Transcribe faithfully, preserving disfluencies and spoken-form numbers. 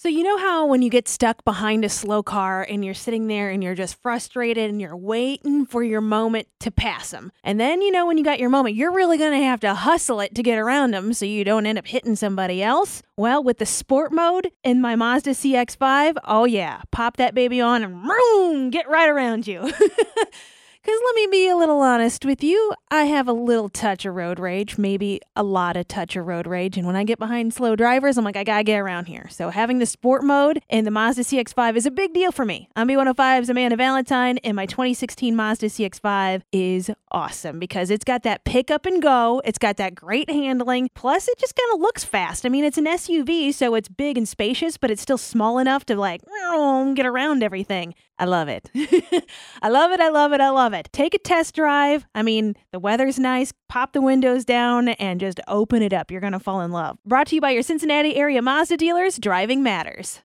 So, you know how when you get stuck behind a slow car and you're sitting there and you're just frustrated and you're waiting for your moment to pass them. And then, you know, when you got your moment, you're really going to have to hustle it to get around them so you don't end up hitting somebody else. Well, with the sport mode in my Mazda C X five, oh yeah, pop that baby on and vroom, get right around you. Because let me be a little honest with you, I have a little touch of road rage, maybe a lot of touch of road rage. And when I get behind slow drivers, I'm like, I gotta get around here. So having the sport mode in the Mazda C X five is a big deal for me. I'm B one oh five's Amanda Valentine, and my twenty sixteen Mazda C X five is awesome because it's got that pick up and go. It's got that great handling. Plus, it just kind of looks fast. I mean, it's an S U V, so it's big and spacious, but it's still small enough to like get around everything. I love it. I love it. I love it. I love it. Take a test drive. I mean, the weather's nice. Pop the windows down and just open it up. You're going to fall in love. Brought to you by your Cincinnati area Mazda dealers. Driving matters.